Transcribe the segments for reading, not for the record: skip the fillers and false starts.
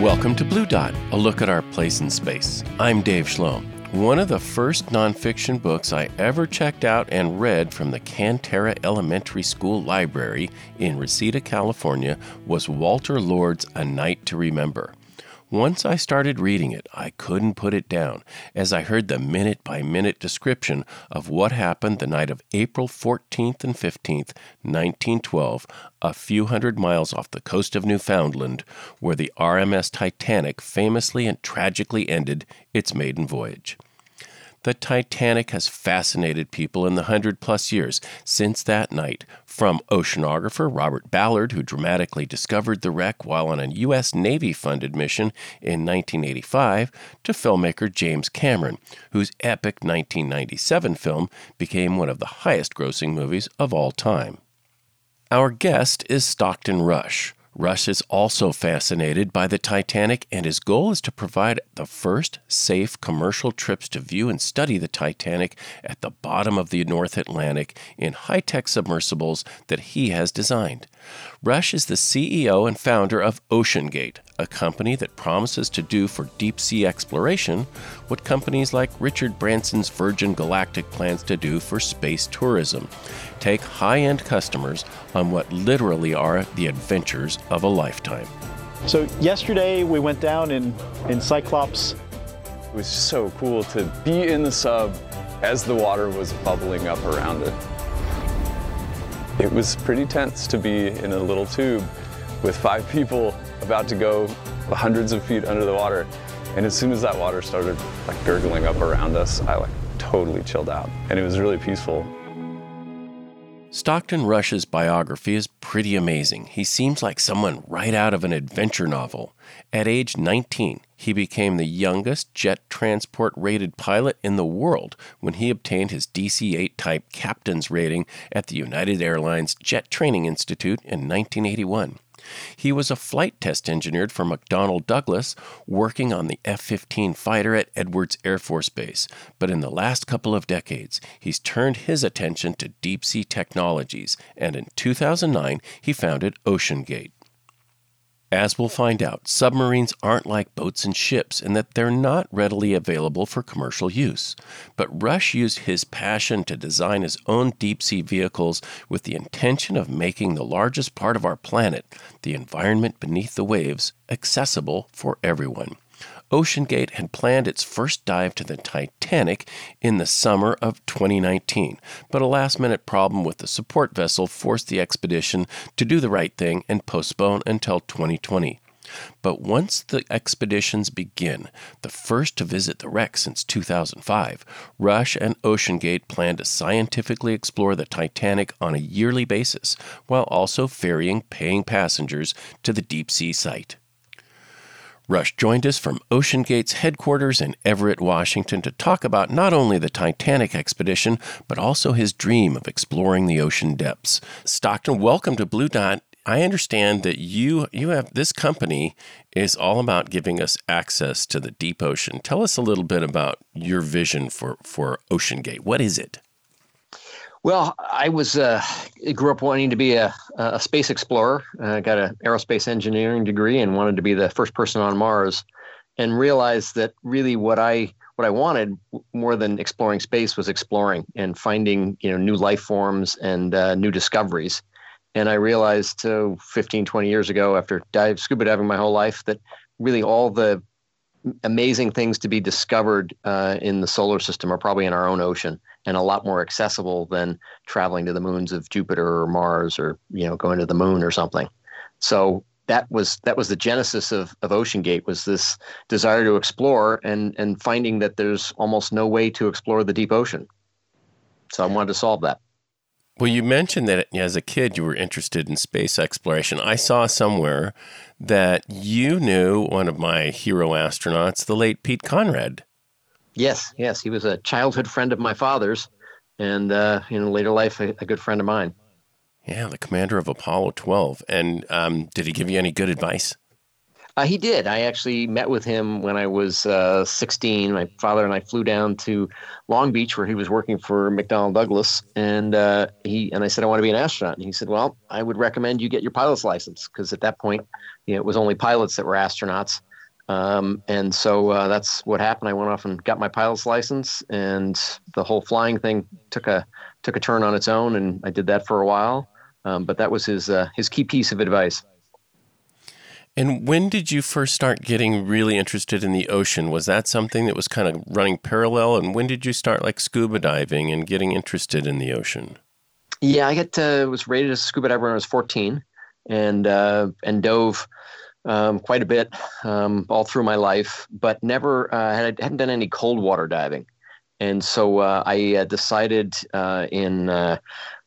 Welcome to Blue Dot, a look at our place in space. I'm Dave Schloem. One of the first nonfiction books I ever checked out and read from the Cantera Elementary School Library in Reseda, California, was Walter Lord's A Night to Remember. Once I started reading it, I couldn't put it down, as I heard the minute-by-minute description of what happened the night of April 14th and 15th, 1912, a few hundred miles off the coast of Newfoundland, where the RMS Titanic famously and tragically ended its maiden voyage. The Titanic has fascinated people in the 100-plus years since that night, from oceanographer Robert Ballard, who dramatically discovered the wreck while on a U.S. Navy-funded mission in 1985, to filmmaker James Cameron, whose epic 1997 film became one of the highest-grossing movies of all time. Our guest is Stockton Rush. Rush is also fascinated by the Titanic, and his goal is to provide the first safe commercial trips to view and study the Titanic at the bottom of the North Atlantic in high-tech submersibles that he has designed. Rush is the CEO and founder of OceanGate, a company that promises to do for deep-sea exploration what companies like Richard Branson's Virgin Galactic plans to do for space tourism. Take high-end customers on what literally are the adventures of a lifetime. So yesterday we went down in Cyclops. It was so cool to be in the sub as the water was bubbling up around it. It was pretty tense to be in a little tube with 5 people about to go hundreds of feet under the water. And as soon as that water started gurgling up around us, I totally chilled out. And it was really peaceful. Stockton Rush's biography is pretty amazing. He seems like someone right out of an adventure novel. At age 19, he became the youngest jet transport-rated pilot in the world when he obtained his DC-8 type captain's rating at the United Airlines Jet Training Institute in 1981. He was a flight test engineer for McDonnell Douglas, working on the F-15 fighter at Edwards Air Force Base. But in the last couple of decades, he's turned his attention to deep-sea technologies, and in 2009, he founded OceanGate. As we'll find out, submarines aren't like boats and ships in that they're not readily available for commercial use. But Rush used his passion to design his own deep-sea vehicles with the intention of making the largest part of our planet, the environment beneath the waves, accessible for everyone. OceanGate had planned its first dive to the Titanic in the summer of 2019, but a last-minute problem with the support vessel forced the expedition to do the right thing and postpone until 2020. But once the expeditions begin, the first to visit the wreck since 2005, Rush and OceanGate plan to scientifically explore the Titanic on a yearly basis, while also ferrying paying passengers to the deep-sea site. Rush joined us from OceanGate's headquarters in Everett, Washington, to talk about not only the Titanic expedition, but also his dream of exploring the ocean depths. Stockton, welcome to Blue Dot. I understand that you have this company is all about giving us access to the deep ocean. Tell us a little bit about your vision for OceanGate. What is it? Well, I grew up wanting to be a space explorer. I got an aerospace engineering degree and wanted to be the first person on Mars, and realized that really what I wanted more than exploring space was exploring and finding new life forms and new discoveries. And I realized 15, 20 years ago, after scuba diving my whole life, that really all the amazing things to be discovered in the solar system are probably in our own ocean, and a lot more accessible than traveling to the moons of Jupiter or Mars, or going to the moon or something. So that was the genesis of OceanGate, was this desire to explore and finding that there's almost no way to explore the deep ocean. So I wanted to solve that. Well, you mentioned that as a kid you were interested in space exploration. I saw somewhere that you knew one of my hero astronauts, the late Pete Conrad. Yes. He was a childhood friend of my father's, and in later life, a good friend of mine. Yeah, the commander of Apollo 12. And did he give you any good advice? He did. I actually met with him when I was 16. My father and I flew down to Long Beach, where he was working for McDonnell Douglas, and I said, I want to be an astronaut. And he said, well, I would recommend you get your pilot's license, because at that point, it was only pilots that were astronauts. And so that's what happened. I went off and got my pilot's license, and the whole flying thing took a turn on its own, and I did that for a while. But that was his key piece of advice. And when did you first start getting really interested in the ocean? Was that something that was kind of running parallel? And when did you start like scuba diving and getting interested in the ocean? Yeah, I was rated as a scuba diver when I was 14, and dove quite a bit all through my life, but never hadn't done any cold water diving. And so I decided in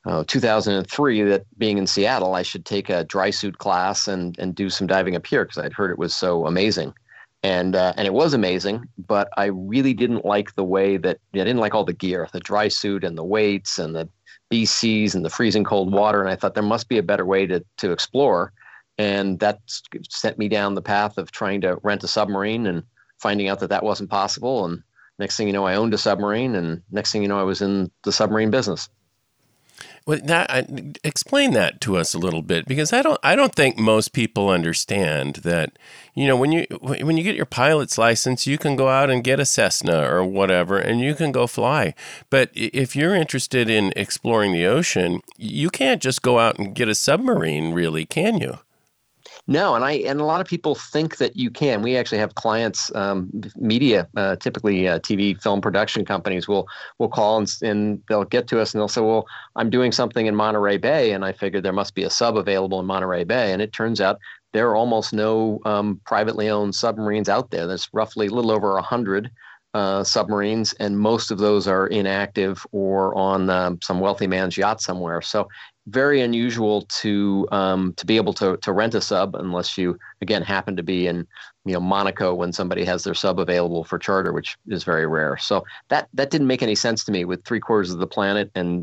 2003 that being in Seattle, I should take a dry suit class and do some diving up here because I'd heard it was so amazing. And it was amazing, but I really didn't like the way that I didn't like all the gear, the dry suit and the weights and the BCs and the freezing cold water. And I thought there must be a better way to explore. And that sent me down the path of trying to rent a submarine and finding out that that wasn't possible. And next thing you know, I owned a submarine, and next thing you know, I was in the submarine business. Well, explain that to us a little bit, because I don't think most people understand that, when you get your pilot's license, you can go out and get a Cessna or whatever, and you can go fly. But if you're interested in exploring the ocean, you can't just go out and get a submarine, really, can you? No, and a lot of people think that you can. We actually have clients, media, typically TV, film production companies will call and they'll get to us and they'll say, "Well, I'm doing something in Monterey Bay, and I figured there must be a sub available in Monterey Bay." And it turns out there are almost no privately owned submarines out there. There's roughly a little over 100 submarines, and most of those are inactive or on some wealthy man's yacht somewhere. So very unusual to be able to rent a sub, unless you again happen to be in Monaco when somebody has their sub available for charter, which is very rare. So that didn't make any sense to me, with 3/4 of the planet and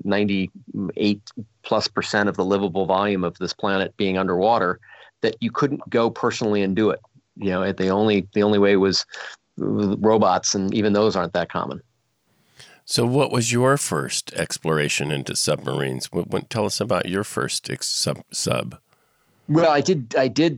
98+% of the livable volume of this planet being underwater, that you couldn't go personally and do it. The only way was robots, and even those aren't that common. So what was your first exploration into submarines? Tell us about your first sub. Well, I did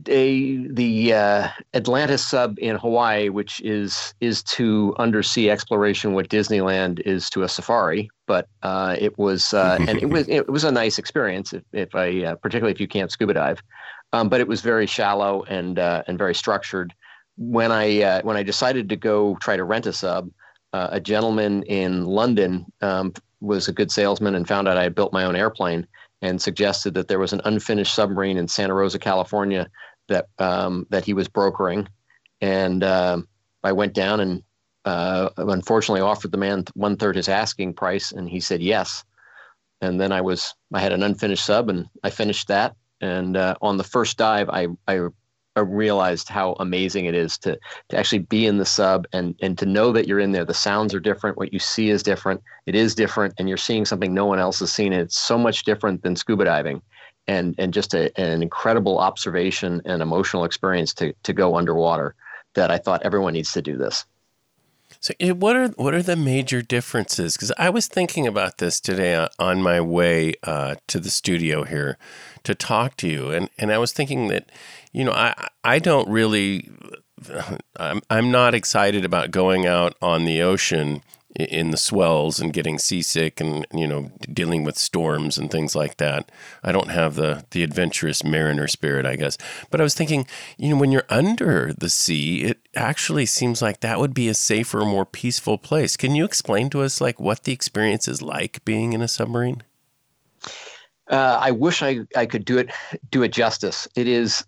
the Atlantis sub in Hawaii, which is to undersea exploration what Disneyland is to a safari. But it was and it was a nice experience, particularly if you can't scuba dive. But it was very shallow and very structured. When I decided to go try to rent a sub, a gentleman in London was a good salesman and found out I had built my own airplane, and suggested that there was an unfinished submarine in Santa Rosa, California, that he was brokering. And I went down and unfortunately offered the man 1/3 his asking price, and he said yes. And then I had an unfinished sub, and I finished that. And on the first dive, I realized how amazing it is to actually be in the sub and to know that you're in there. The sounds are different. What you see is different. It is different. And you're seeing something no one else has seen. It's so much different than scuba diving, and just an incredible observation and emotional experience to go underwater, that I thought everyone needs to do this. So what are the major differences? Because I was thinking about this today on my way to the studio here to talk to you. And I was thinking that, I don't really, I'm not excited about going out on the ocean in the swells and getting seasick and, dealing with storms and things like that. I don't have the adventurous mariner spirit, I guess. But I was thinking, when you're under the sea, it actually seems like that would be a safer, more peaceful place. Can you explain to us, what the experience is like being in a submarine? I wish I could do it justice. It is,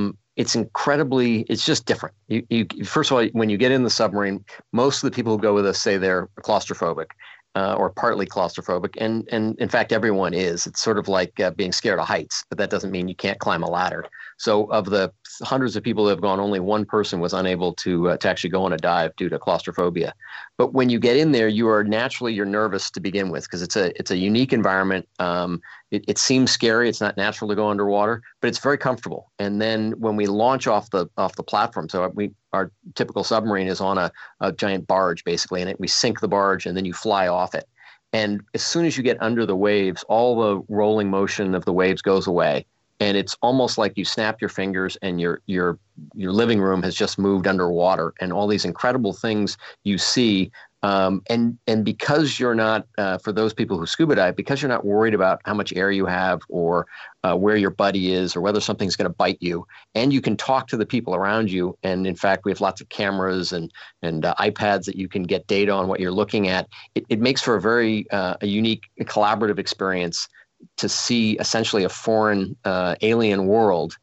it's just different. You first of all, when you get in the submarine, most of the people who go with us say they're claustrophobic, or partly claustrophobic. And in fact, everyone is. It's sort of like being scared of heights, but that doesn't mean you can't climb a ladder. So of the hundreds of people who have gone, only one person was unable to actually go on a dive due to claustrophobia. But when you get in there, you're nervous to begin with, because it's a unique environment. It seems scary. It's not natural to go underwater, but it's very comfortable. And then when we launch off the platform, so our typical submarine is on a giant barge, basically, and we sink the barge and then you fly off it. And as soon as you get under the waves, all the rolling motion of the waves goes away, and it's almost like you snap your fingers and your living room has just moved underwater, and all these incredible things you see. And because you're not, for those people who scuba dive, because you're not worried about how much air you have or where your buddy is or whether something's going to bite you, and you can talk to the people around you. And in fact, we have lots of cameras and iPads that you can get data on what you're looking at. It makes for a very a unique collaborative experience to see essentially a foreign alien world.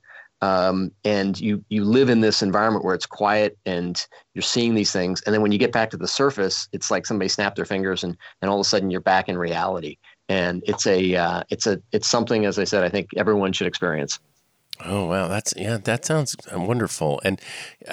And you live in this environment where it's quiet and you're seeing these things. And then when you get back to the surface, it's like somebody snapped their fingers and all of a sudden you're back in reality. And it's something, as I said, I think everyone should experience. Oh, wow. That sounds wonderful. And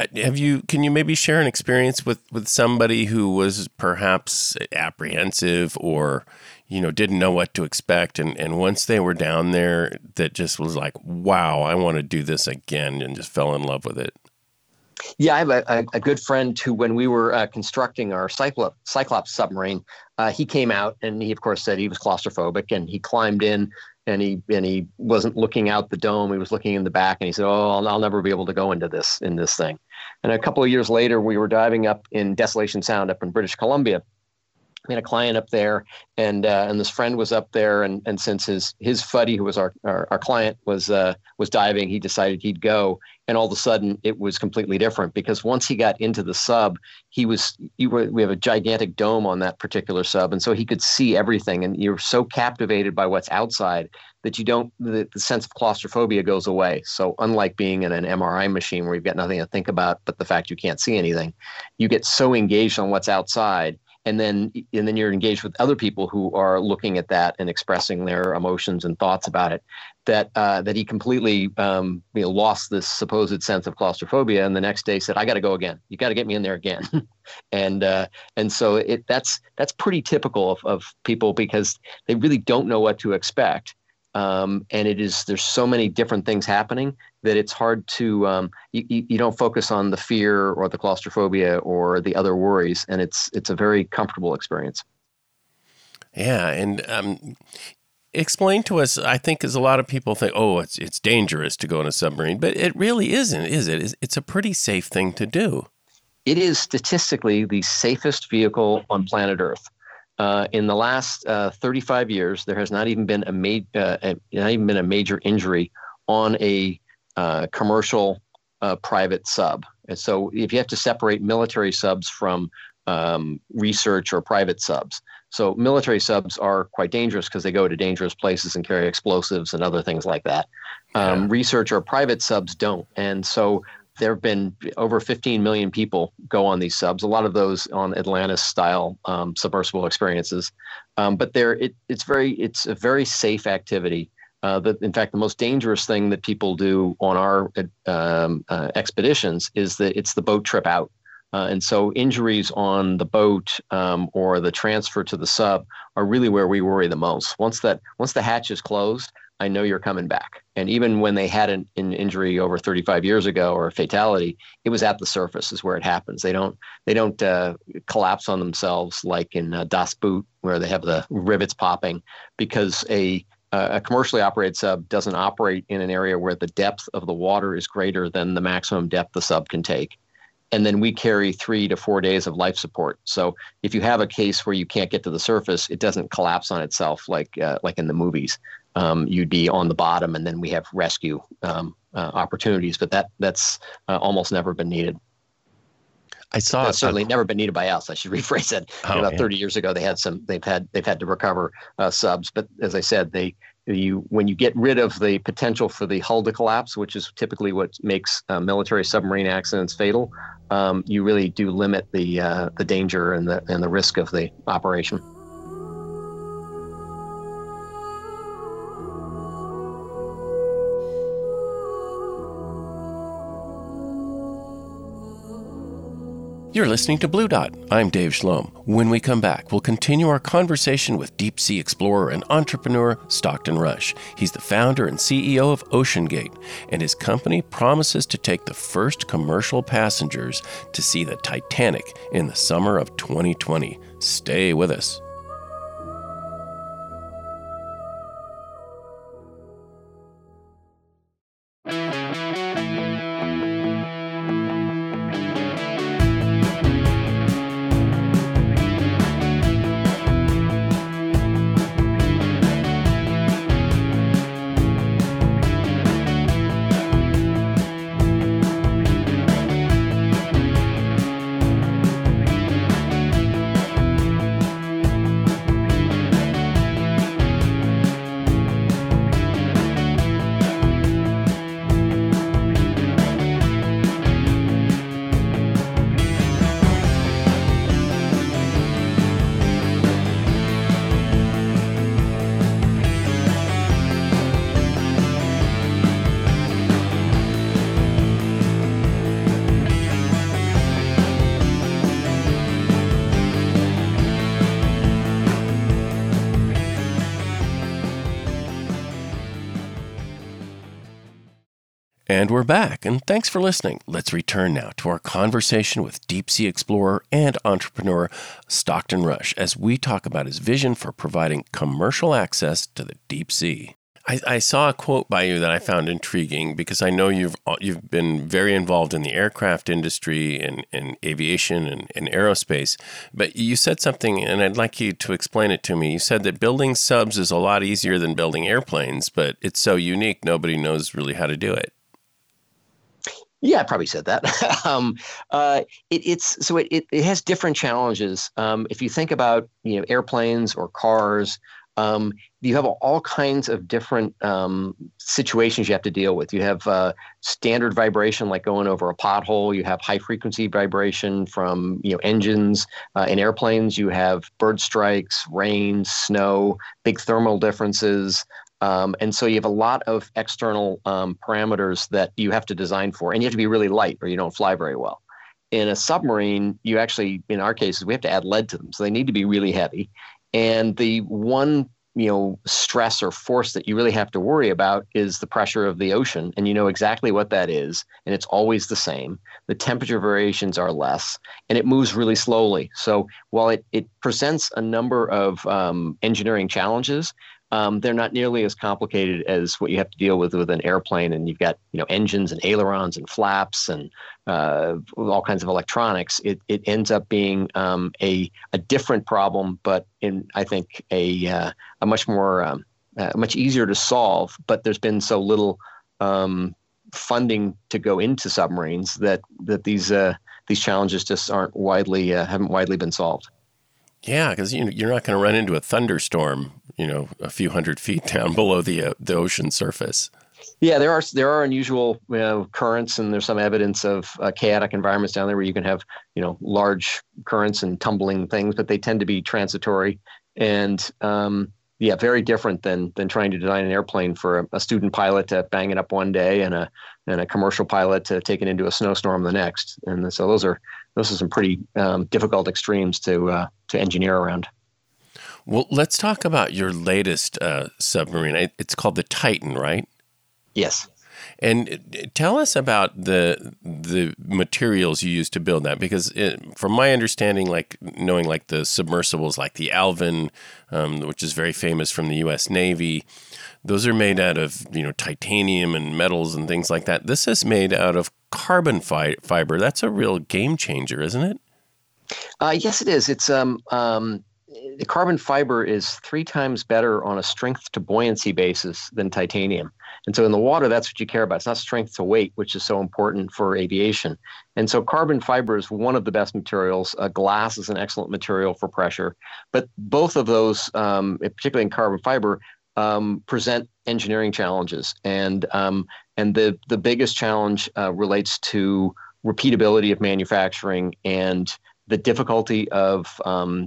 can you maybe share an experience with somebody who was perhaps apprehensive or, didn't know what to expect. And once they were down there, that just was like, wow, I want to do this again, and just fell in love with it. Yeah, I have a good friend who, when we were constructing our Cyclops submarine, he came out and he, of course, said he was claustrophobic, and he climbed in and he wasn't looking out the dome. He was looking in the back, and he said, "Oh, I'll never be able to go into this thing." And a couple of years later, we were diving up in Desolation Sound up in British Columbia. We had a client up there, and this friend was up there, and since his buddy, who was our client, was diving, he decided he'd go. And all of a sudden, it was completely different, because once he got into the sub, we have a gigantic dome on that particular sub, and so he could see everything. And you're so captivated by what's outside that the sense of claustrophobia goes away. So unlike being in an MRI machine where you've got nothing to think about but the fact you can't see anything, you get so engaged on what's outside. And then you're engaged with other people who are looking at that and expressing their emotions and thoughts about it, that he completely lost this supposed sense of claustrophobia. And the next day said, "I got to go again. You got to get me in there again." and so that's pretty typical of people, because they really don't know what to expect. And there's so many different things happening that it's hard to, you don't focus on the fear or the claustrophobia or the other worries. And it's a very comfortable experience. Yeah. And explain to us, I think, as a lot of people think, oh, it's dangerous to go in a submarine, but it really isn't, is it? It's a pretty safe thing to do. It is statistically the safest vehicle on planet Earth. In the last 35 years, there has not even been a major injury on a commercial private sub. And so, if you have to separate military subs from research or private subs, so military subs are quite dangerous because they go to dangerous places and carry explosives and other things like that. Research or private subs don't, and so there have been over 15 million people go on these subs, a lot of those on Atlantis-style submersible experiences. But it's a very safe activity. In fact, the most dangerous thing that people do on our expeditions is that it's the boat trip out. And so injuries on the boat or the transfer to the sub are really where we worry the most. Once the hatch is closed, I know you're coming back. And even when they had an injury over 35 years ago or a fatality, it was at the surface is where it happens. They don't collapse on themselves like in Das Boot, where they have the rivets popping, because a commercially operated sub doesn't operate in an area where the depth of the water is greater than the maximum depth the sub can take. And then we carry 3 to 4 days of life support. So if you have a case where you can't get to the surface, it doesn't collapse on itself like in the movies. You'd be on the bottom, and then we have rescue opportunities, but that's almost never been needed. That's certainly never been needed by us. I should rephrase that. About 30 years ago, they've had to recover subs, but as I said, when you get rid of the potential for the hull to collapse, which is typically what makes military submarine accidents fatal, you really do limit the danger and the risk of the operation. You're listening to Blue Dot. I'm Dave Schloem. When we come back, we'll continue our conversation with deep sea explorer and entrepreneur Stockton Rush. He's the founder and CEO of OceanGate, and his company promises to take the first commercial passengers to see the Titanic in the summer of 2020. Stay with us. And we're back, and thanks for listening. Let's return now to our conversation with deep sea explorer and entrepreneur Stockton Rush as we talk about his vision for providing commercial access to the deep sea. I saw a quote by you that I found intriguing because I know you've been very involved in the aircraft industry and aviation and aerospace, but you said something, and I'd like you to explain it to me. You said that building subs is a lot easier than building airplanes, but it's so unique, nobody knows really how to do it. Yeah, I probably said that. It has different challenges. If you think about airplanes or cars, you have all kinds of different situations you have to deal with. You have standard vibration, like going over a pothole. You have high frequency vibration from engines. In airplanes, you have bird strikes, rain, snow, big thermal differences. And so you have a lot of external parameters that you have to design for, and you have to be really light or you don't fly very well. In a submarine, you actually, in our cases, we have to add lead to them. So they need to be really heavy. And the one, stress or force that you really have to worry about is the pressure of the ocean. And you know exactly what that is. And it's always the same. The temperature variations are less, and it moves really slowly. So while it presents a number of engineering challenges, they're not nearly as complicated as what you have to deal with an airplane. And you've got engines and ailerons and flaps and all kinds of electronics. It ends up being a different problem, but I think a much more much easier to solve. But there's been so little funding to go into submarines that these challenges just haven't widely been solved. Yeah, because you're not going to run into a thunderstorm, a few hundred feet down below the ocean surface. Yeah, there are unusual currents, and there's some evidence of chaotic environments down there where you can have large currents and tumbling things, but they tend to be transitory and very different than trying to design an airplane for a student pilot to bang it up one day and a commercial pilot to take it into a snowstorm the next. And so those are some pretty difficult extremes to engineer around. Well, let's talk about your latest submarine. It's called the Titan, right? Yes. And tell us about the materials you used to build that, because from my understanding, knowing the submersibles like the Alvin, which is very famous from the U.S. Navy, those are made out of titanium and metals and things like that. This is made out of carbon fiber. That's a real game changer, isn't it? Yes, it is. It's the carbon fiber is 3 times better on a strength to buoyancy basis than titanium. And so in the water, that's what you care about. It's not strength to weight, which is so important for aviation. And so carbon fiber is one of the best materials. Glass is an excellent material for pressure. But both of those, particularly in carbon fiber, present engineering challenges. And the biggest challenge relates to repeatability of manufacturing and the difficulty of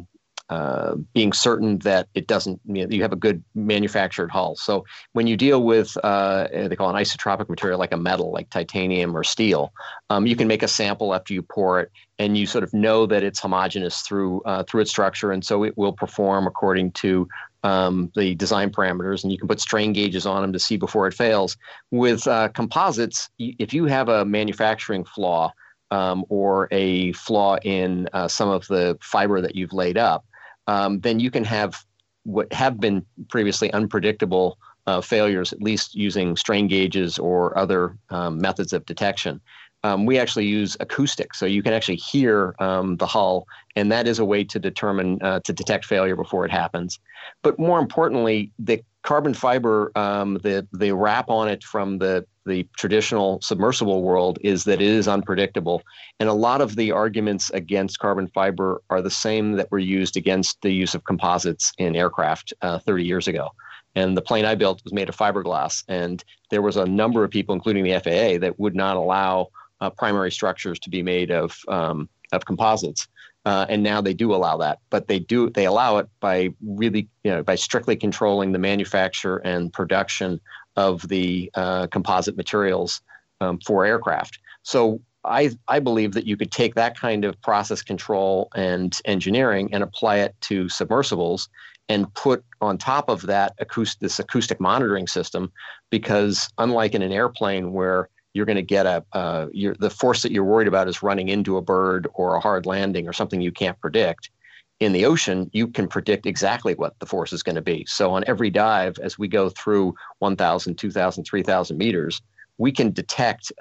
being certain that it doesn't, you have a good manufactured hull. So when you deal with, they call an isotropic material like a metal, like titanium or steel, you can make a sample after you pour it, and you sort of know that it's homogeneous through its structure, and so it will perform according to the design parameters, and you can put strain gauges on them to see before it fails. With composites, if you have a manufacturing flaw or a flaw in some of the fiber that you've laid up, then you can have what have been previously unpredictable failures, at least using strain gauges or other methods of detection. We actually use acoustics, so you can actually hear the hull, and that is a way to determine, to detect failure before it happens. But more importantly, the carbon fiber, the wrap on it from the traditional submersible world is that it is unpredictable. And a lot of the arguments against carbon fiber are the same that were used against the use of composites in aircraft 30 years ago. And the plane I built was made of fiberglass, and there was a number of people, including the FAA, that would not allow primary structures to be made of composites. And now they do allow that, but they allow it by really, by strictly controlling the manufacture and production of the composite materials for aircraft. So I believe that you could take that kind of process control and engineering and apply it to submersibles and put on top of that this acoustic monitoring system, because unlike in an airplane where you're going to get the force that you're worried about is running into a bird or a hard landing or something you can't predict. In the ocean, you can predict exactly what the force is going to be. So on every dive, as we go through 1,000, 2,000, 3,000 meters, we can detect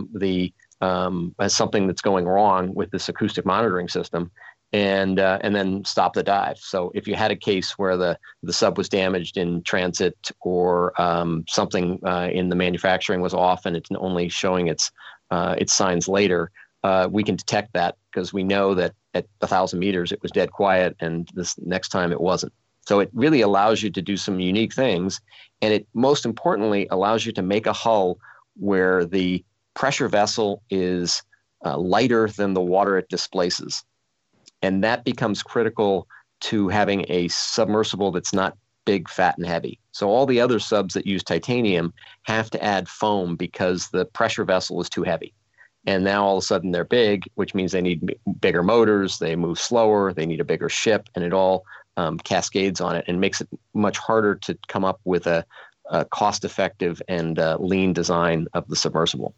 as something that's going wrong with this acoustic monitoring system, and then stop the dive. So if you had a case where the sub was damaged in transit, or something in the manufacturing was off and it's only showing its signs later, we can detect that, because we know that at 1,000 meters it was dead quiet, and this next time it wasn't. So it really allows you to do some unique things, and it most importantly allows you to make a hull where the pressure vessel is lighter than the water it displaces. And that becomes critical to having a submersible that's not big, fat, and heavy. So all the other subs that use titanium have to add foam because the pressure vessel is too heavy. And now all of a sudden they're big, which means they need bigger motors, they move slower, they need a bigger ship, and it all cascades on it and makes it much harder to come up with a cost-effective and lean design of the submersible.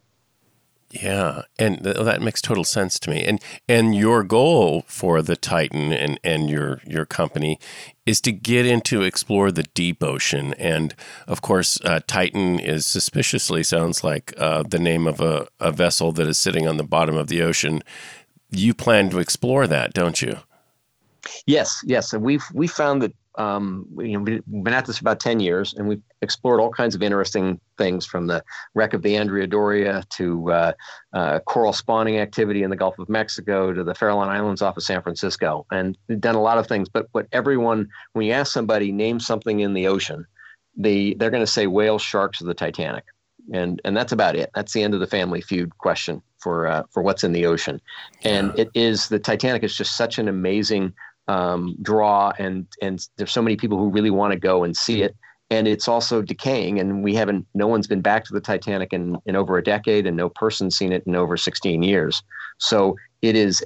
Yeah, and that makes total sense to me. And your goal for the Titan and your company is to get into explore the deep ocean. And of course, Titan is suspiciously sounds like the name of a vessel that is sitting on the bottom of the ocean. You plan to explore that, don't you? Yes. And we found that we've been at this for about 10 years, and we've explored all kinds of interesting things, from the wreck of the Andrea Doria to coral spawning activity in the Gulf of Mexico to the Farallon Islands off of San Francisco. And we've done a lot of things. But when you ask somebody, name something in the ocean, they're going to say whales, sharks, or the Titanic. And that's about it. That's the end of the Family Feud question for what's in the ocean. And the Titanic is just such an amazing draw, and there's so many people who really want to go and see it. And it's also decaying, and no one's been back to the Titanic in over a decade, and no person's seen it in over 16 years. So it is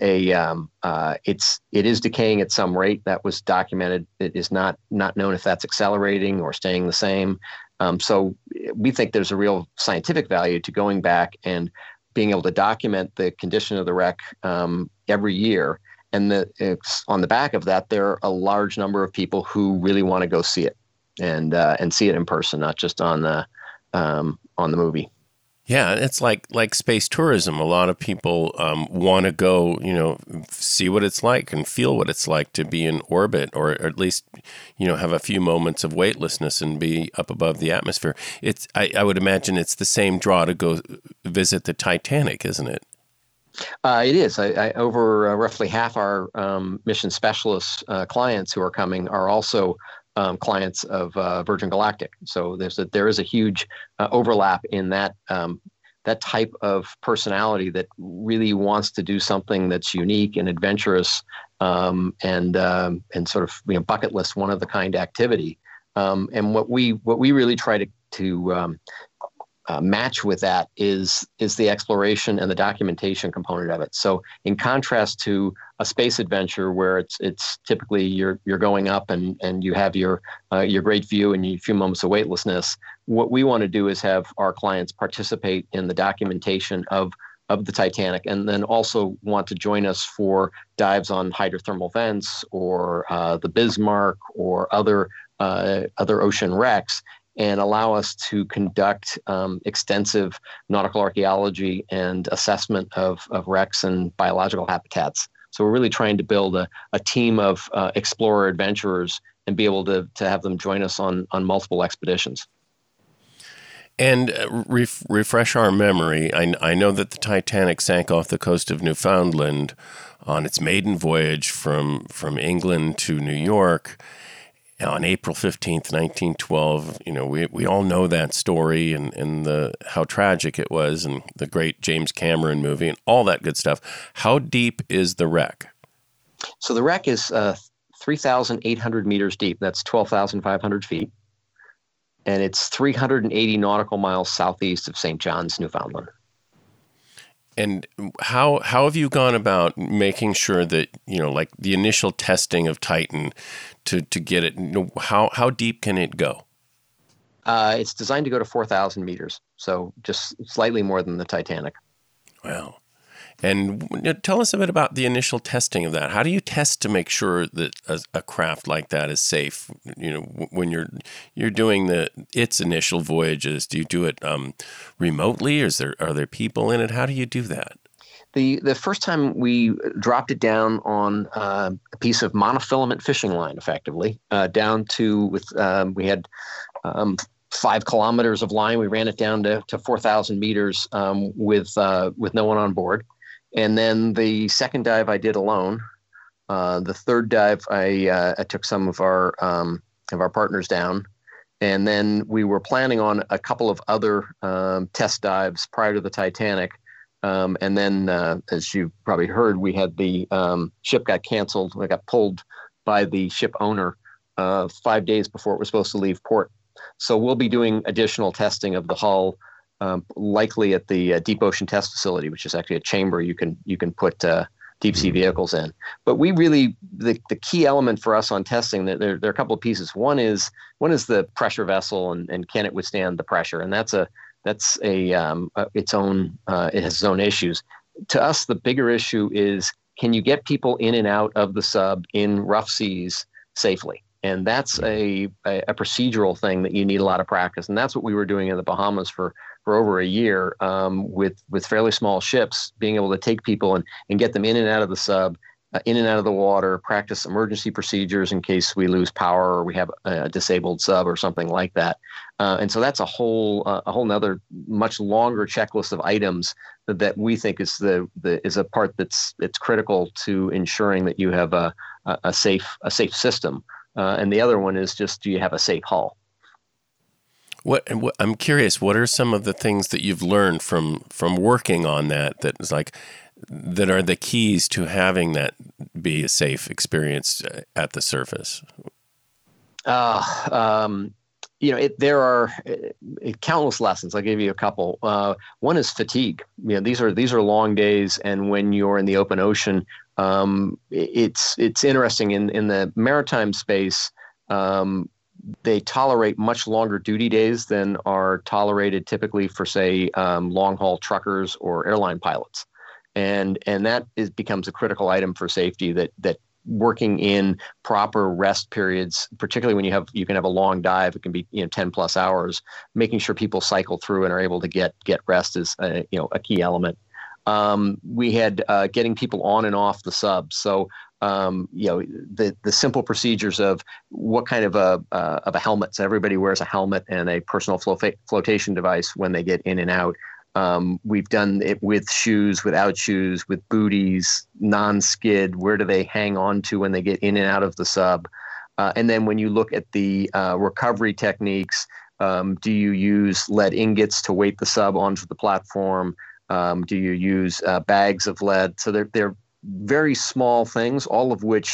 it is decaying at some rate that was documented. It is not known if that's accelerating or staying the same. So we think there's a real scientific value to going back and being able to document the condition of the wreck every year. And on the back of that, there are a large number of people who really want to go see it and see it in person, not just on the movie. Yeah, it's like space tourism. A lot of people want to go, see what it's like and feel what it's like to be in orbit, or at least, have a few moments of weightlessness and be up above the atmosphere. I would imagine it's the same draw to go visit the Titanic, isn't it? It is. Over roughly half our mission specialist clients who are coming are also clients of Virgin Galactic. So there is a huge overlap in that type of personality that really wants to do something that's unique and adventurous, and sort of bucket list, one of the kind activity. And what we really try to match with that is the exploration and the documentation component of it. So in contrast to a space adventure where it's typically you're going up and you have your great view and a few moments of weightlessness, what we want to do is have our clients participate in the documentation of the Titanic, and then also want to join us for dives on hydrothermal vents or the Bismarck or other ocean wrecks, and allow us to conduct extensive nautical archaeology and assessment of wrecks and biological habitats. So we're really trying to build a team of explorer adventurers and be able to have them join us on multiple expeditions. And refresh our memory. I know that the Titanic sank off the coast of Newfoundland on its maiden voyage from England to New York on April 15th, 1912. We all know that story and how tragic it was, and the great James Cameron movie and all that good stuff. How deep is the wreck? So the wreck is 3,800 meters deep. That's 12,500 feet. And it's 380 nautical miles southeast of St. John's, Newfoundland. And how have you gone about making sure that, like the initial testing of Titan to get it, how deep can it go? It's designed to go to 4,000 meters, so just slightly more than the Titanic. Wow. And tell us a bit about the initial testing of that. How do you test to make sure that a craft like that is safe? When you're doing its initial voyages, do you do it remotely? Are there people in it? How do you do that? The first time we dropped it down on a piece of monofilament fishing line, effectively, down to we had 5 kilometers of line. We ran it down to 4,000 meters with no one on board. And then the second dive I did alone. The third dive I took some of our partners down, and then we were planning on a couple of other test dives prior to the Titanic. And then, as you probably heard, we had the ship got canceled. We got pulled by the ship owner 5 days before it was supposed to leave port. So we'll be doing additional testing of the hull. Likely at the Deep Ocean Test Facility, which is actually a chamber you can put deep sea vehicles in. But we really the key element for us on testing, there are a couple of pieces. One is the pressure vessel and can it withstand the pressure, and that's its own it has its own issues. To us, the bigger issue is, can you get people in and out of the sub in rough seas safely? And that's a procedural thing that you need a lot of practice. And that's what we were doing in the Bahamas for over a year with fairly small ships, being able to take people and get them in and out of the sub, in and out of the water, practice emergency procedures in case we lose power or we have a disabled sub or something like that. And so that's a whole nother much longer checklist of items that we think is a part that's critical to ensuring that you have a safe system. And the other one is just, do you have a safe hull? What I'm curious, what are some of the things that you've learned from working on that are the keys to having that be a safe experience at the surface? There are countless lessons. I'll give you a couple. One is fatigue. These are long days, and when you're in the open ocean, it's interesting in the maritime space. They tolerate much longer duty days than are tolerated typically for, say, long haul truckers or airline pilots, and that becomes a critical item for safety. That working in proper rest periods, particularly when you can have a long dive, it can be 10 plus hours. Making sure people cycle through and are able to get rest is a key element. We had getting people on and off the sub. So the simple procedures of what kind of a helmet. So everybody wears a helmet and a personal flotation device when they get in and out. We've done it with shoes, without shoes, with booties, non-skid. Where do they hang on to when they get in and out of the sub? And then when you look at the recovery techniques, do you use lead ingots to weight the sub onto the platform? Do you use bags of lead? So they're very small things, all of which,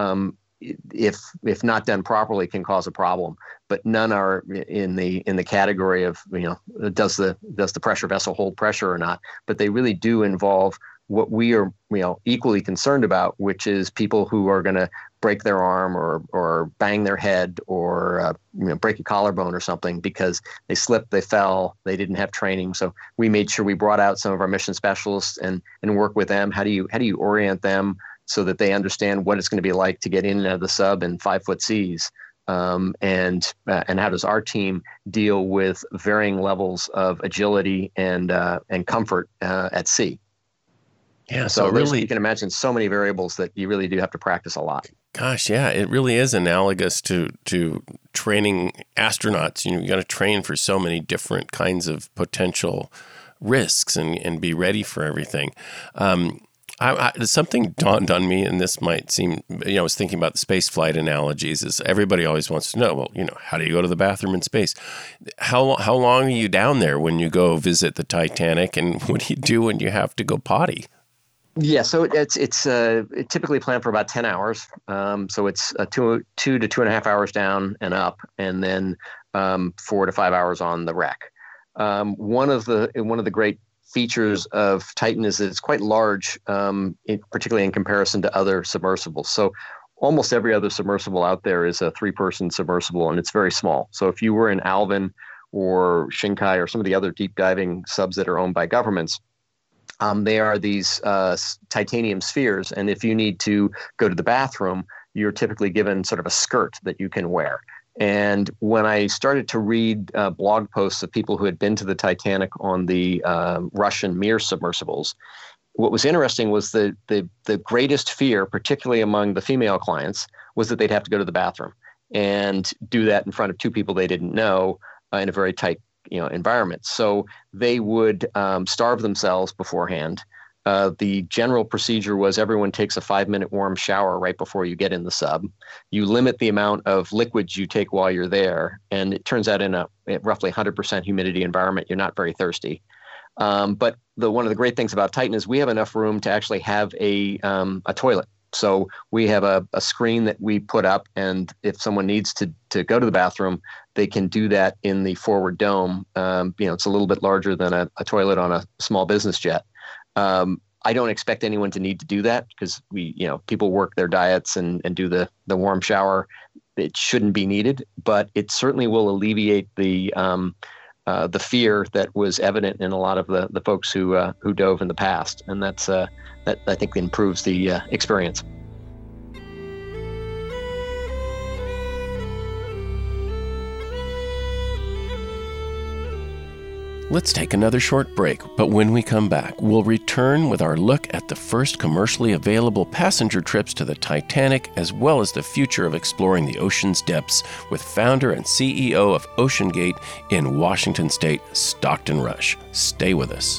if not done properly, can cause a problem. But none are in the category of does the pressure vessel hold pressure or not. But they really do involve what we are equally concerned about, which is people who are going to break their arm or bang their head or break a collarbone or something because they slipped, they fell, they didn't have training. So we made sure we brought out some of our mission specialists and work with them. How do you orient them so that they understand what it's going to be like to get in and out of the sub in 5-foot seas? And how does our team deal with varying levels of agility and comfort at sea? Yeah, so really, you can imagine so many variables that you really do have to practice a lot. Gosh, yeah, it really is analogous to training astronauts. You got to train for so many different kinds of potential risks and be ready for everything. Something dawned on me, and this might seem, I was thinking about the space flight analogies, is everybody always wants to know, well, how do you go to the bathroom in space? How long are you down there when you go visit the Titanic, and what do you do when you have to go potty? Yeah, so it's typically planned for about 10 hours. So it's 2 to 2.5 hours down and up, and then 4 to 5 hours on the wreck. One of the great features of Titan is that it's quite large, particularly in comparison to other submersibles. So almost every other submersible out there is a 3-person submersible, and it's very small. So if you were in Alvin or Shinkai or some of the other deep diving subs that are owned by governments, they are these titanium spheres. And if you need to go to the bathroom, you're typically given sort of a skirt that you can wear. And when I started to read blog posts of people who had been to the Titanic on the Russian Mir submersibles, what was interesting was the greatest fear, particularly among the female clients, was that they'd have to go to the bathroom and do that in front of 2 people they didn't know in a very tight environment. So they would starve themselves beforehand. The general procedure was everyone takes a 5-minute warm shower right before you get in the sub. You limit the amount of liquids you take while you're there, and it turns out in a roughly 100% humidity environment, you're not very thirsty. But one of the great things about Titan is we have enough room to actually have a toilet. So we have a screen that we put up, and if someone needs to go to the bathroom, they can do that in the forward dome. It's a little bit larger than a toilet on a small business jet. I don't expect anyone to need to do that because people work their diets and do the warm shower. It shouldn't be needed, but it certainly will alleviate the fear that was evident in a lot of the folks who dove in the past, and that I think improves the experience. Let's take another short break, but when we come back, we'll return with our look at the first commercially available passenger trips to the Titanic, as well as the future of exploring the ocean's depths with founder and CEO of OceanGate in Washington State, Stockton Rush. Stay with us.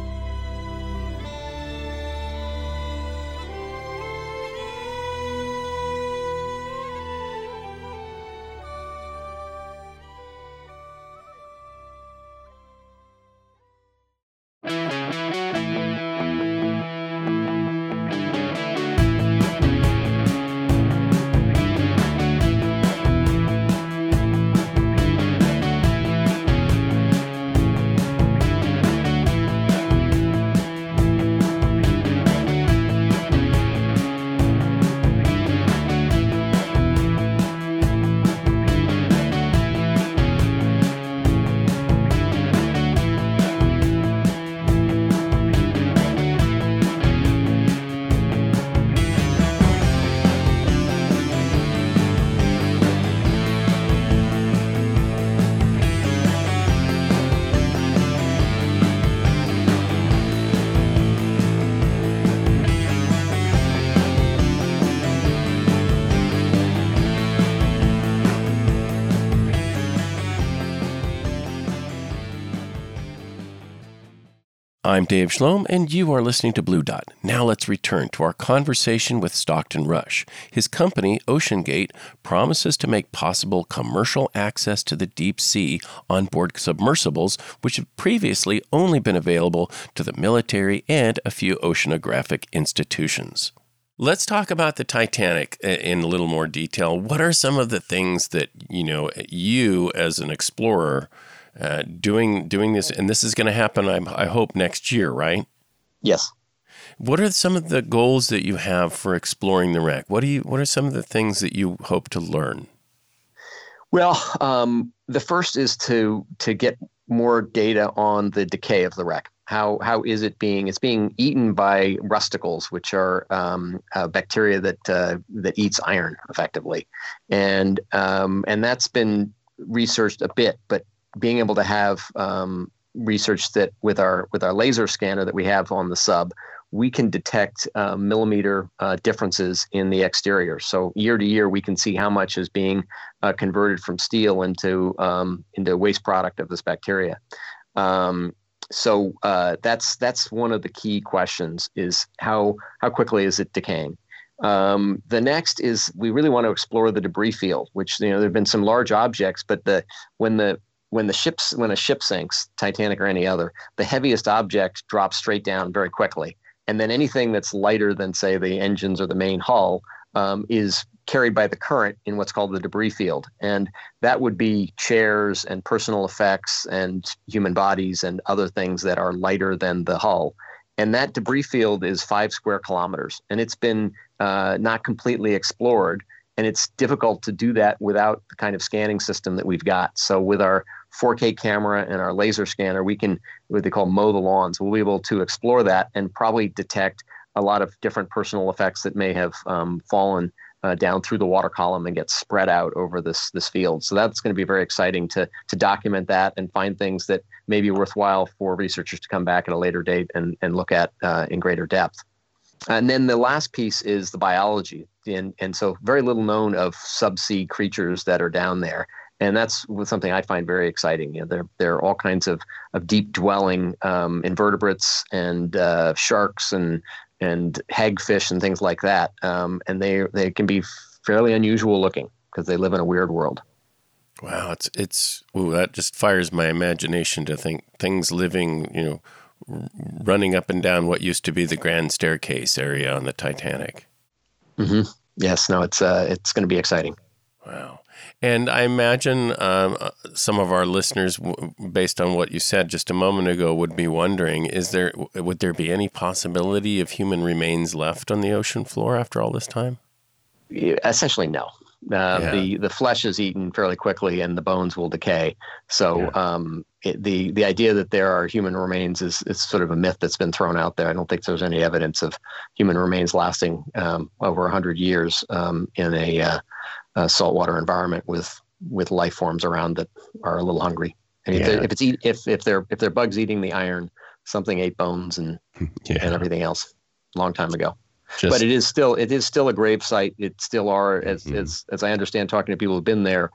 I'm Dave Schloem, and you are listening to Blue Dot. Now let's return to our conversation with Stockton Rush. His company, OceanGate, promises to make possible commercial access to the deep sea on board submersibles, which have previously only been available to the military and a few oceanographic institutions. Let's talk about the Titanic in a little more detail. What are some of the things that, you as an explorer doing this, and this is going to happen, I hope, next year, right? Yes. What are some of the goals that you have for exploring the wreck? What are some of the things that you hope to learn? Well, the first is to get more data on the decay of the wreck. How is it being? It's being eaten by rusticles, which are bacteria that eats iron effectively, and that's been researched a bit, but being able to have research that with our laser scanner that we have on the sub, we can detect millimeter differences in the exterior. So year to year, we can see how much is being converted from steel into waste product of this bacteria. So that's one of the key questions: is how quickly is it decaying? The next is we really want to explore the debris field, which there have been some large objects, but when a ship sinks, Titanic or any other, the heaviest object drops straight down very quickly. And then anything that's lighter than, say, the engines or the main hull is carried by the current in what's called the debris field. And that would be chairs and personal effects and human bodies and other things that are lighter than the hull. And that debris field is 5 square kilometers, and it's been not completely explored. And it's difficult to do that without the kind of scanning system that we've got. So with our 4K camera and our laser scanner, we can, what they call, mow the lawns. We'll be able to explore that and probably detect a lot of different personal effects that may have fallen down through the water column and get spread out over this field. So that's going to be very exciting to document that and find things that may be worthwhile for researchers to come back at a later date and look at in greater depth. And then the last piece is the biology. And so very little known of subsea creatures that are down there. And that's something I find very exciting. You know, there are all kinds of deep dwelling invertebrates and sharks and hagfish and things like that. And they can be fairly unusual looking because they live in a weird world. Wow, that just fires my imagination to think things living, running up and down what used to be the grand staircase area on the Titanic. Mm-hmm. Yes, no, it's going to be exciting. Wow. And I imagine some of our listeners, based on what you said just a moment ago, would be wondering, would there be any possibility of human remains left on the ocean floor after all this time? Essentially, no. The flesh is eaten fairly quickly and the bones will decay. So the idea that there are human remains is sort of a myth that's been thrown out there. I don't think there's any evidence of human remains lasting over 100 years in a saltwater environment with life forms around that are a little hungry. I mean, if they're bugs eating the iron, something ate bones and everything else a long time ago. But it is still a grave site. It still are, as I understand, talking to people who've been there,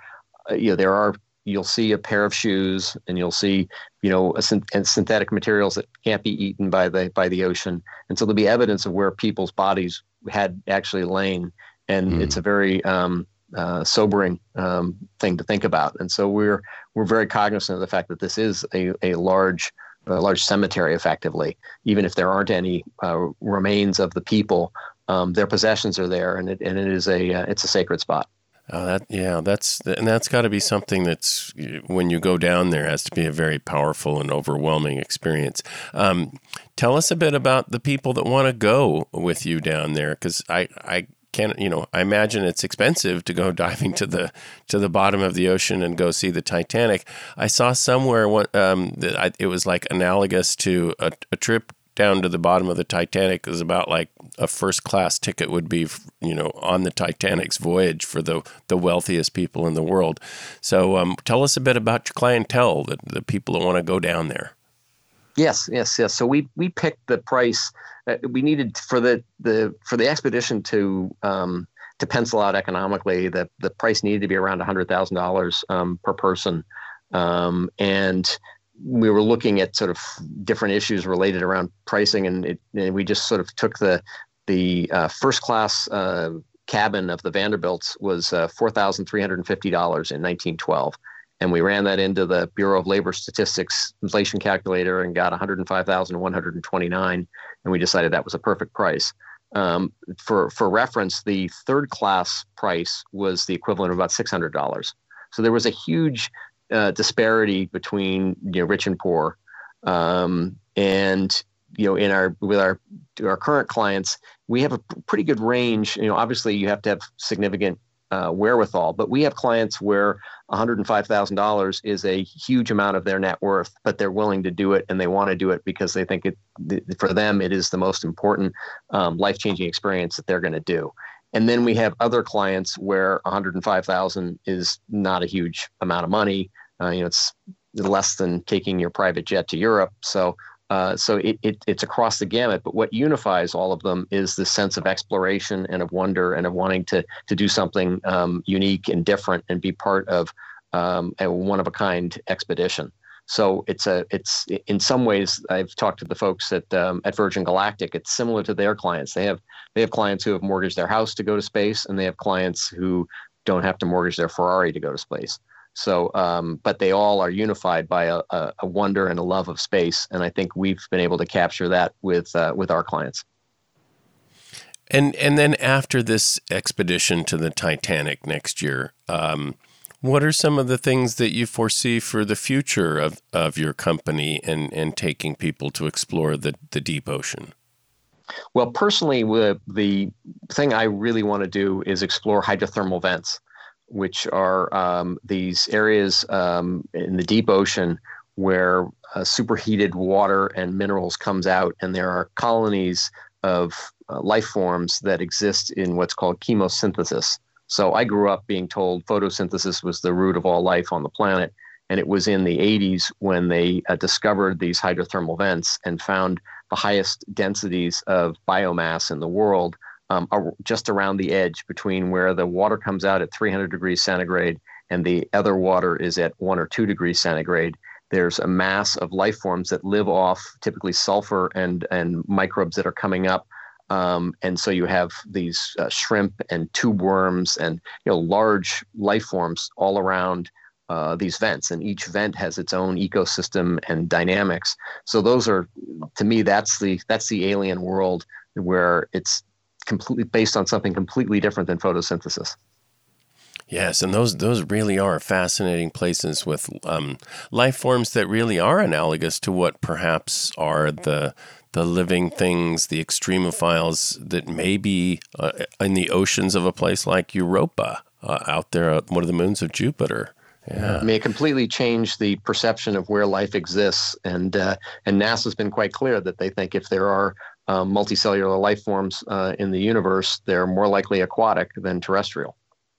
you'll see a pair of shoes and you'll see, synthetic materials that can't be eaten by the ocean. And so there'll be evidence of where people's bodies had actually lain. And it's a very sobering thing to think about. And so we're very cognizant of the fact that this is a large cemetery, effectively. Even if there aren't any remains of the people, their possessions are there, and it's a sacred spot. That's got to be something that's, when you go down there, has to be a very powerful and overwhelming experience. Tell us a bit about the people that want to go with you down there, because I imagine it's expensive to go diving to the bottom of the ocean and go see the Titanic. I saw somewhere that it was like analogous to a trip down to the bottom of the Titanic is about like a first class ticket would be, on the Titanic's voyage for the wealthiest people in the world. So tell us a bit about your clientele, the people that want to go down there. Yes. So we picked the price we needed for the expedition to pencil out economically. The price needed to be around $100,000 per person, and we were looking at sort of different issues related around pricing, and we just sort of took the first class cabin of the Vanderbilts was $4,350 in 1912. And we ran that into the Bureau of Labor Statistics inflation calculator and got $105,129. And we decided that was a perfect price. For reference, the third class price was the equivalent of about $600. So there was a huge disparity between rich and poor. And with our current clients, we have a pretty good range. Obviously you have to have significant wherewithal, but we have clients where $105,000 is a huge amount of their net worth, but they're willing to do it and they want to do it because they think for them it is the most important life-changing experience that they're going to do. And then we have other clients where $105,000 is not a huge amount of money. It's less than taking your private jet to Europe. So it's across the gamut, but what unifies all of them is the sense of exploration and of wonder and of wanting to do something unique and different and be part of a one-of-a-kind expedition. So it's in some ways, I've talked to the folks at Virgin Galactic. It's similar to their clients. They have clients who have mortgaged their house to go to space, and they have clients who don't have to mortgage their Ferrari to go to space. So, but they all are unified by a wonder and a love of space, and I think we've been able to capture that with our clients. And then after this expedition to the Titanic next year, What are some of the things that you foresee for the future of your company and taking people to explore the deep ocean? Well, personally, the thing I really want to do is explore hydrothermal vents, which are these areas in the deep ocean where superheated water and minerals comes out, and there are colonies of life forms that exist in what's called chemosynthesis. So I grew up being told photosynthesis was the root of all life on the planet. And it was in the 80s when they discovered these hydrothermal vents and found the highest densities of biomass in the world just around the edge between where the water comes out at 300 degrees centigrade and the other water is at 1 or 2 degrees centigrade. There's a mass of life forms that live off typically sulfur and microbes that are coming up. And so you have these shrimp and tube worms and large life forms all around these vents, and each vent has its own ecosystem and dynamics. So those are, to me, that's the alien world where it's completely based on something completely different than photosynthesis. Yes, and those really are fascinating places with life forms that really are analogous to what perhaps are the living things, the extremophiles that may be in the oceans of a place like Europa, out there at one of the moons of Jupiter. Yeah. I mean, it completely changed the perception of where life exists, and NASA's been quite clear that they think if there are multicellular life forms in the universe, they're more likely aquatic than terrestrial.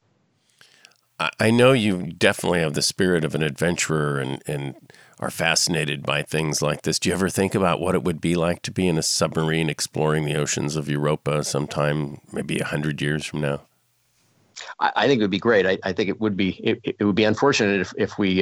I know you definitely have the spirit of an adventurer and are fascinated by things like this. Do you ever think about what it would be like to be in a submarine exploring the oceans of Europa sometime, maybe 100 years from now? I think it would be great. I think it would be unfortunate if we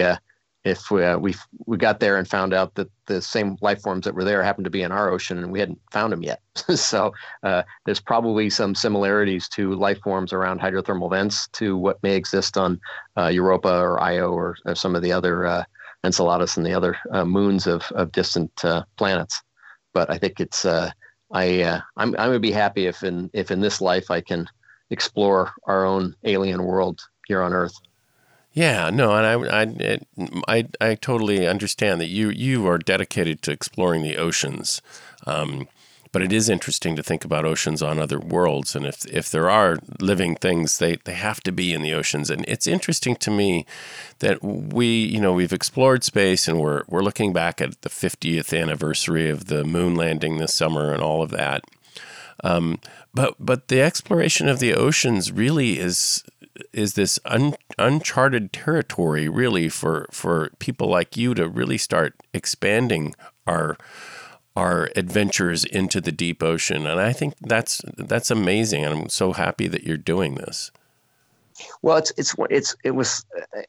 got there and found out that the same life forms that were there happened to be in our ocean and we hadn't found them yet. So there's probably some similarities to life forms around hydrothermal vents to what may exist on Europa or Io or some of the other Enceladus and the other moons of distant planets. But I think it's I would be happy if in this life I can explore our own alien world here on Earth. Yeah, no, and I totally understand that you are dedicated to exploring the oceans, but it is interesting to think about oceans on other worlds, and if there are living things, they have to be in the oceans. And it's interesting to me that we've explored space, and we're looking back at the 50th anniversary of the moon landing this summer and all of that. But the exploration of the oceans really is this uncharted territory, really, for people like you to really start expanding our adventures into the deep ocean. And I think that's amazing. And I'm so happy that you're doing this. Well, it was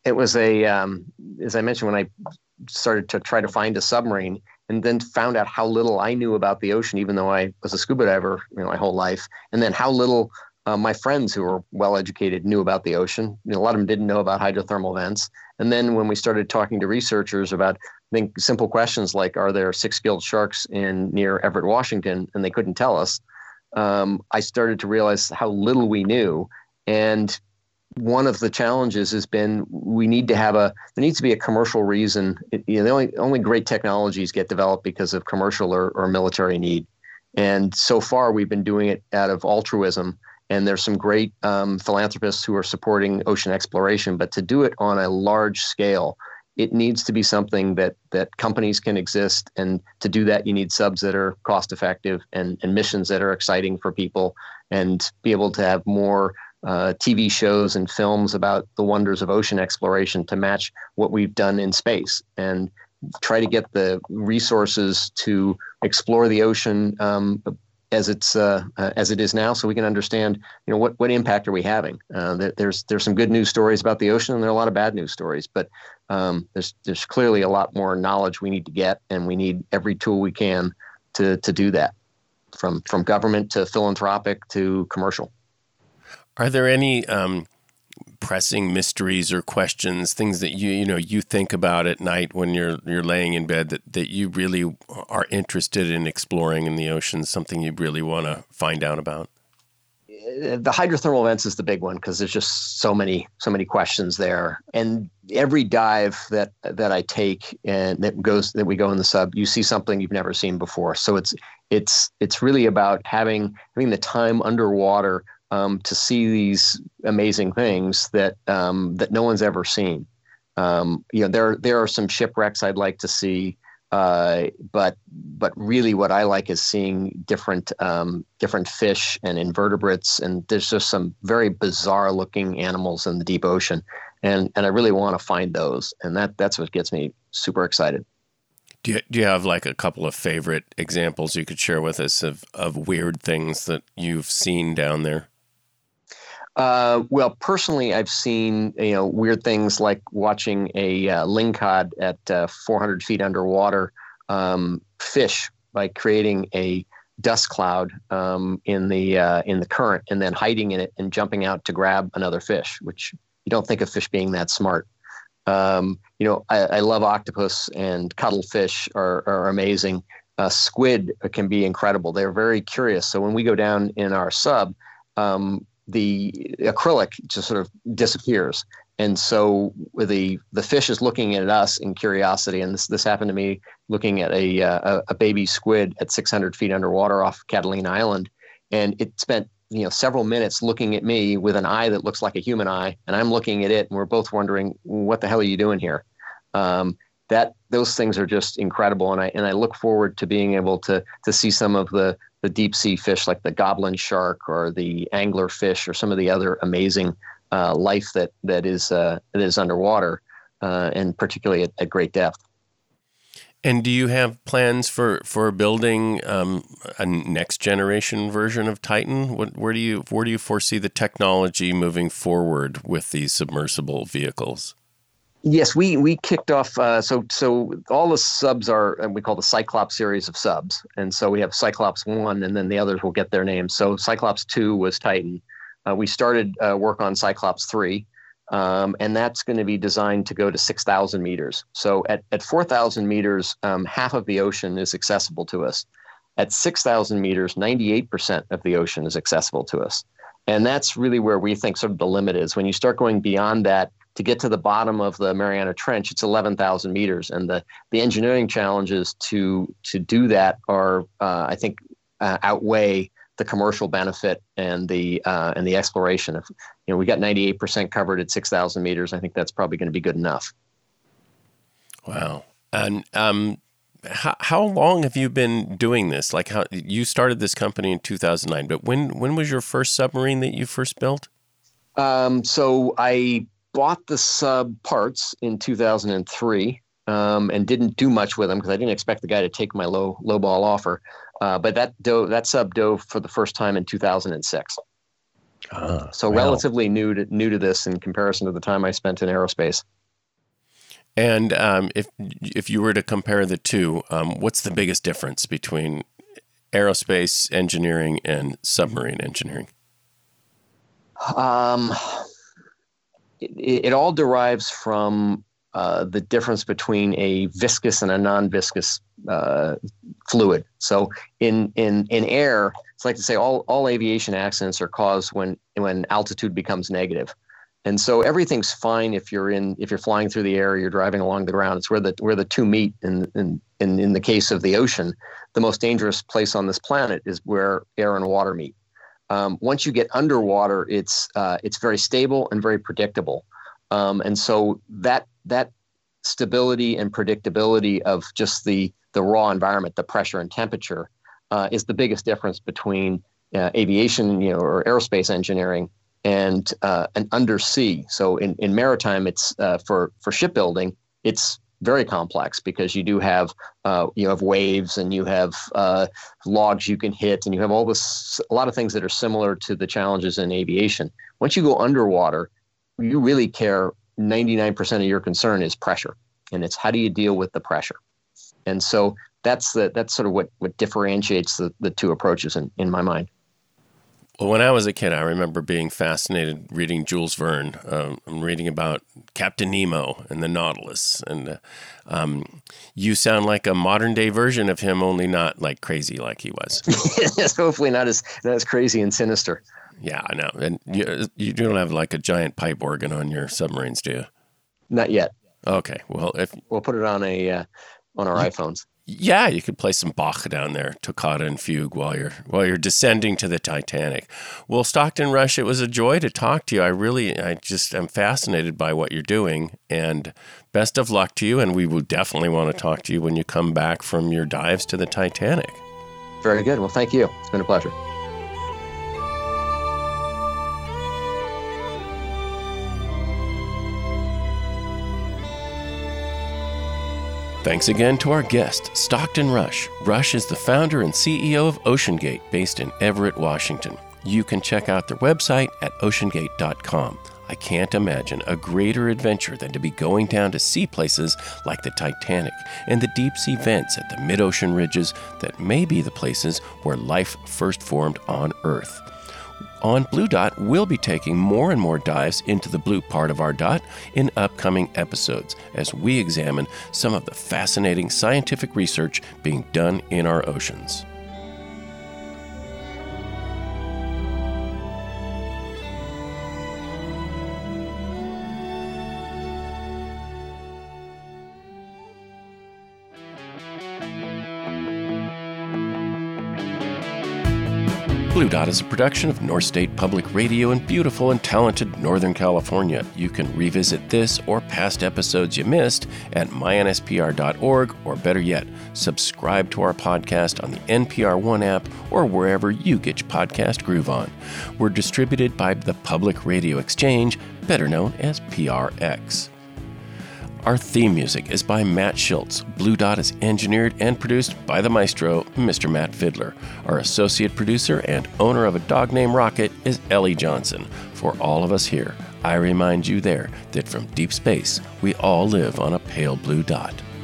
as I mentioned, when I started to try to find a submarine and then found out how little I knew about the ocean, even though I was a scuba diver my whole life, and then how little my friends who were well-educated knew about the ocean. A lot of them didn't know about hydrothermal vents. And then when we started talking to researchers about, I think, simple questions like, are there six-gilled sharks near Everett, Washington? And they couldn't tell us. I started to realize how little we knew. And one of the challenges has been there needs to be a commercial reason. The only great technologies get developed because of commercial or military need. And so far, we've been doing it out of altruism. And there's some great philanthropists who are supporting ocean exploration. But to do it on a large scale, it needs to be something that companies can exist. And to do that, you need subs that are cost effective and missions that are exciting for people, and be able to have more TV shows and films about the wonders of ocean exploration to match what we've done in space, and try to get the resources to explore the ocean as it is now, so we can understand, what impact are we having. There's some good news stories about the ocean, and there are a lot of bad news stories, but there's clearly a lot more knowledge we need to get, and we need every tool we can to do that, from government to philanthropic to commercial. Are there any pressing mysteries or questions, things that you think about at night when you're laying in bed that you really are interested in exploring in the ocean, something you really want to find out about? the hydrothermal vents is the big one because there's just so many questions there. And every dive that I take and that we go in the sub, you see something you've never seen before. So it's really about having the time underwater to see these amazing things that no one's ever seen. There are some shipwrecks I'd like to see. But really what I like is seeing different fish and invertebrates, and there's just some very bizarre looking animals in the deep ocean. And I really want to find those. And that's what gets me super excited. Do you have like a couple of favorite examples you could share with us of weird things that you've seen down there? Well, personally, I've seen, weird things like watching a lingcod at 400 feet underwater fish by creating a dust cloud in the current and then hiding in it and jumping out to grab another fish, which you don't think of fish being that smart. I love octopus, and cuttlefish are amazing. Squid can be incredible. They're very curious. So when we go down in our sub, the acrylic just sort of disappears. And so the fish is looking at us in curiosity. And this happened to me looking at a baby squid at 600 feet underwater off Catalina Island. And it spent, several minutes looking at me with an eye that looks like a human eye. And I'm looking at it, and we're both wondering, what the hell are you doing here? Those things are just incredible. And I look forward to being able to see some of the deep sea fish like the goblin shark or the angler fish or some of the other amazing life that is underwater, and particularly at great depth. And do you have plans for building a next generation version of Titan? Where do you foresee the technology moving forward with these submersible vehicles? Yes, we kicked off. So all the subs are, we call the Cyclops series of subs, and so we have Cyclops 1, and then the others will get their names. So Cyclops 2 was Titan. We started work on Cyclops 3, and that's going to be designed to go to 6,000 meters. So at 4,000 meters, half of the ocean is accessible to us. At 6,000 meters, 98% of the ocean is accessible to us, and that's really where we think sort of the limit is. When you start going beyond that, to get to the bottom of the Mariana Trench, it's 11,000 meters, and the engineering challenges to do that are, I think, outweigh the commercial benefit and the exploration. If we got 98% covered at 6,000 meters, I think that's probably going to be good enough. Wow! And how long have you been doing this? Like, how you started this company in 2009, but when was your first submarine that you first built? So I bought the sub parts in 2003 and didn't do much with them because I didn't expect the guy to take my low ball offer. But that sub dove for the first time in 2006. So wow. Relatively new to this in comparison to the time I spent in aerospace. And if you were to compare the two, what's the biggest difference between aerospace engineering and submarine engineering? It all derives from the difference between a viscous and a non-viscous fluid. So in air, it's like to say all aviation accidents are caused when altitude becomes negative. And so everything's fine if you're flying through the air, you're driving along the ground. It's where the two meet. In the case of the ocean, the most dangerous place on this planet is where air and water meet. Once you get underwater, it's very stable and very predictable. And so that stability and predictability of just the raw environment, the pressure and temperature, is the biggest difference between aviation, or aerospace engineering and undersea. So in maritime, it's for shipbuilding, it's very complex because you do have have waves and you have logs you can hit and you have a lot of things that are similar to the challenges in aviation. Once you go underwater, you really care. 99% of your concern is pressure, and it's how do you deal with the pressure. And so that's sort of what differentiates the two approaches in my mind. Well, when I was a kid, I remember being fascinated reading Jules Verne. I'm reading about Captain Nemo and the Nautilus. And you sound like a modern-day version of him, only not like crazy like he was. Hopefully not as crazy and sinister. Yeah, I know. And you don't have like a giant pipe organ on your submarines, do you? Not yet. Okay. Well, We'll put it on our iPhones. Yeah, you could play some Bach down there, Toccata and Fugue, while you're descending to the Titanic. Well, Stockton Rush, it was a joy to talk to you. I'm fascinated by what you're doing, and best of luck to you. And we will definitely want to talk to you when you come back from your dives to the Titanic. Very good. Well, thank you. It's been a pleasure. Thanks again to our guest, Stockton Rush. Rush is the founder and CEO of OceanGate, based in Everett, Washington. You can check out their website at oceangate.com. I can't imagine a greater adventure than to be going down to see places like the Titanic and the deep-sea vents at the mid-ocean ridges that may be the places where life first formed on Earth. On Blue Dot, we'll be taking more and more dives into the blue part of our dot in upcoming episodes as we examine some of the fascinating scientific research being done in our oceans. Blue Dot is a production of North State Public Radio in beautiful and talented Northern California. You can revisit this or past episodes you missed at mynspr.org, or better yet, subscribe to our podcast on the NPR One app or wherever you get your podcast groove on. We're distributed by the Public Radio Exchange, better known as PRX. Our theme music is by Matt Schultz. Blue Dot is engineered and produced by the maestro, Mr. Matt Fidler. Our associate producer and owner of a dog named Rocket is Ellie Johnson. For all of us here, I remind you there that from deep space, we all live on a pale blue dot.